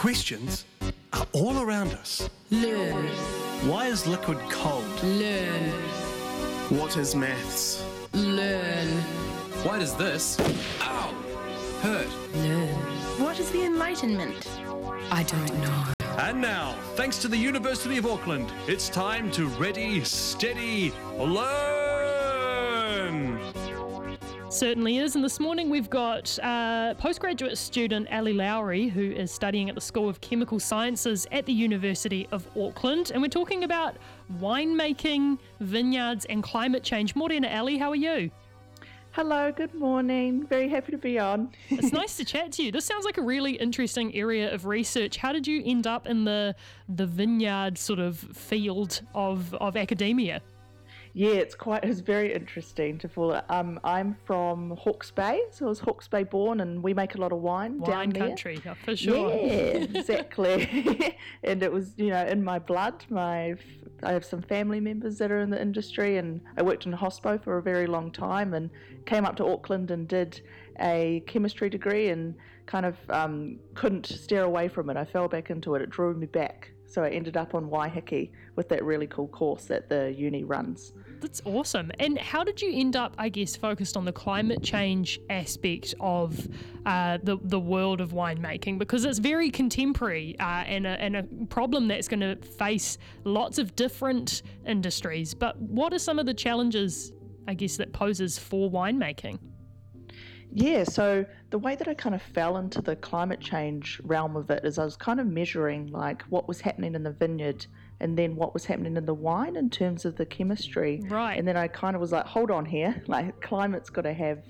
Questions are all around us. Learn. Why is liquid cold? Learn. What is maths? Learn. Why does this, hurt? Learn. What is the Enlightenment? I don't know. And now, thanks to the University of Auckland, it's time to ready, steady, learn! Certainly is, and this morning we've got postgraduate student Ali Lowry, who is studying at the School of Chemical Sciences at the University of Auckland, and we're talking about winemaking, vineyards and climate change. Morena, Ali, how are you? Hello, good morning. Very happy to be on. It's nice to chat to you. This sounds like a really interesting area of research. How did you end up in the vineyard sort of field of academia? Yeah, it's very interesting to follow. I'm from Hawke's Bay, so I was Hawke's Bay born, and we make a lot of wine down there. Country, for sure. Yeah, exactly. And it was, in my blood. I have some family members that are in the industry, and I worked in hospo for a very long time, and came up to Auckland and did a chemistry degree, and kind of couldn't steer away from it. I fell back into it. It drew me back. So I ended up on Waiheke with that really cool course that the uni runs. That's awesome. And how did you end up, I guess, focused on the climate change aspect of the world of winemaking? Because it's very contemporary and a problem that's going to face lots of different industries. But what are some of the challenges, I guess, that poses for winemaking? Yeah, so the way that I kind of fell into the climate change realm of it is I was kind of measuring like what was happening in the vineyard and then what was happening in the wine in terms of the chemistry. Right. And then I kind of was like, hold on here, like climate's got to have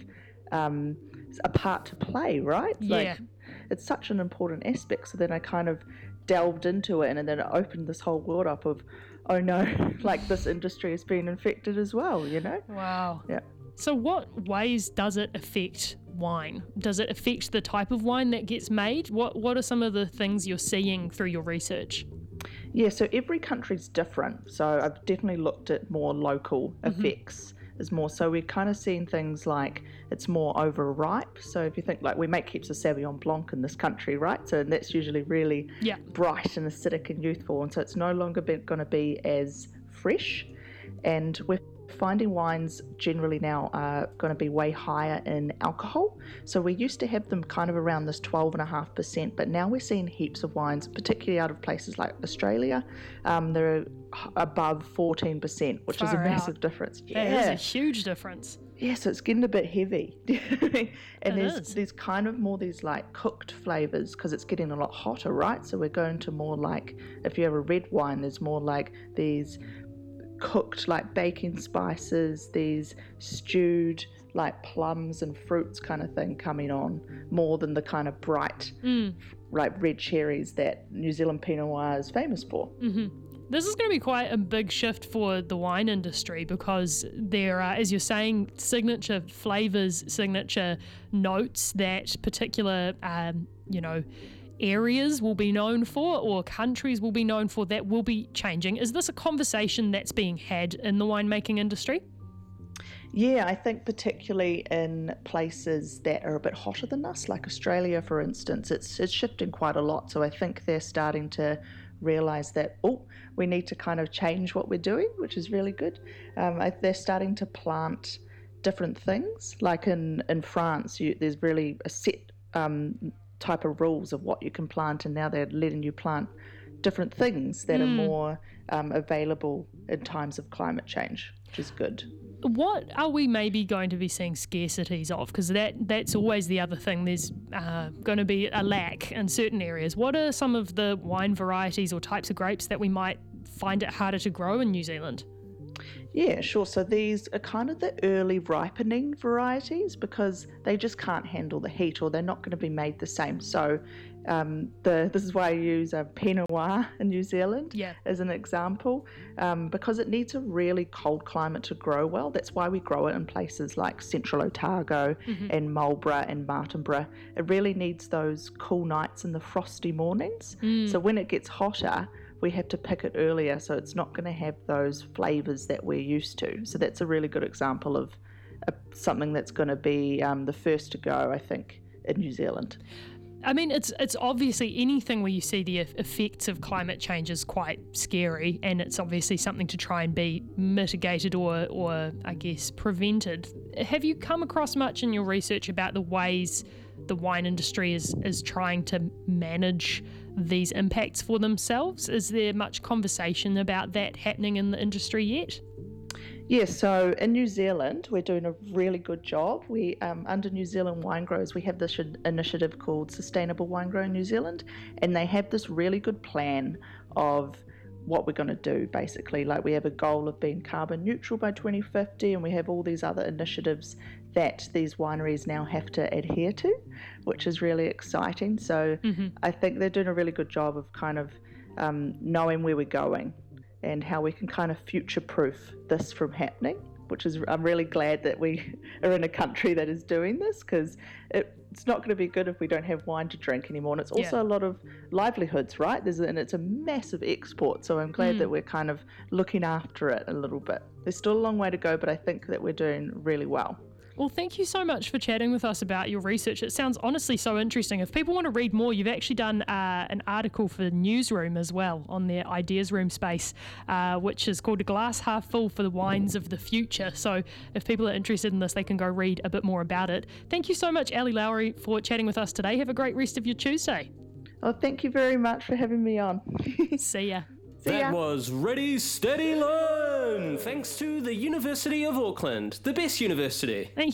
a part to play, right? Yeah. Like, it's such an important aspect. So then I kind of delved into it, and then it opened this whole world up of, oh no, like this industry has been infected as well, Wow. Yeah. So what ways does it affect wine? Does it affect the type of wine that gets made? What are some of the things you're seeing through your research? Yeah, so every country's different. So I've definitely looked at more local effects is more. So we're kind of seeing things like it's more overripe. So if you think like we make heaps of Sauvignon Blanc in this country, right? So that's usually really bright and acidic and youthful. And so it's no longer going to be as fresh. And we're finding wines generally now are going to be way higher in alcohol. So we used to have them kind of around this 12.5%, but now we're seeing heaps of wines, particularly out of places like Australia. They're above 14%, which is a massive difference. Yeah. That is a huge difference. Yeah, so it's getting a bit heavy. And there's kind of more these like cooked flavors because it's getting a lot hotter, right? So we're going to more like, if you have a red wine, there's more like these cooked like baking spices, these stewed like plums and fruits kind of thing coming on more than the kind of bright like red cherries that New Zealand Pinot Noir is famous for. This is going to be quite a big shift for the wine industry because there are, as you're saying, signature flavors, signature notes that particular areas will be known for or countries will be known for that will be changing. Is this a conversation that's being had in the winemaking industry? Yeah, I think particularly in places that are a bit hotter than us, like Australia, for instance, it's shifting quite a lot. So I think they're starting to realise that, we need to kind of change what we're doing, which is really good. They're starting to plant different things. Like in France, there's really a set type of rules of what you can plant, and now they're letting you plant different things that are more available in times of climate change, which is good. What are we maybe going to be seeing scarcities of? Because that's always the other thing. There's going to be a lack in certain areas. What are some of the wine varieties or types of grapes that we might find it harder to grow in New Zealand? Yeah, sure. So these are kind of the early ripening varieties because they just can't handle the heat, or they're not going to be made the same. So this is why I use a Pinot Noir in New Zealand as an example, because it needs a really cold climate to grow well. That's why we grow it in places like Central Otago and Marlborough and Martinborough. It really needs those cool nights and the frosty mornings. So when it gets hotter, we have to pick it earlier, so it's not going to have those flavours that we're used to. So that's a really good example of something that's going to be the first to go, I think, in New Zealand. I mean, it's obviously anything where you see the effects of climate change is quite scary, and it's obviously something to try and be mitigated or I guess prevented. Have you come across much in your research about the ways the wine industry is trying to manage these impacts for themselves? Is there much conversation about that happening in the industry yet? Yes, so in New Zealand, we're doing a really good job. We, under New Zealand Wine Growers, we have this initiative called Sustainable Wine Growing New Zealand, and they have this really good plan of what we're going to do, basically. Like, we have a goal of being carbon neutral by 2050, and we have all these other initiatives that these wineries now have to adhere to, which is really exciting. So I think they're doing a really good job of kind of knowing where we're going and how we can kind of future-proof this from happening, which is, I'm really glad that we are in a country that is doing this, because it's not going to be good if we don't have wine to drink anymore. And it's also a lot of livelihoods, right? And it's a massive export, so I'm glad that we're kind of looking after it a little bit. There's still a long way to go, but I think that we're doing really well. Well, thank you so much for chatting with us about your research. It sounds honestly so interesting. If people want to read more, you've actually done an article for Newsroom as well on their Ideas Room space, which is called A Glass Half Full for the Wines of the Future. So if people are interested in this, they can go read a bit more about it. Thank you so much, Ali Lowry, for chatting with us today. Have a great rest of your Tuesday. Oh, thank you very much for having me on. See ya. That was Ready, Steady, Learn! Thanks to the University of Auckland, the best university.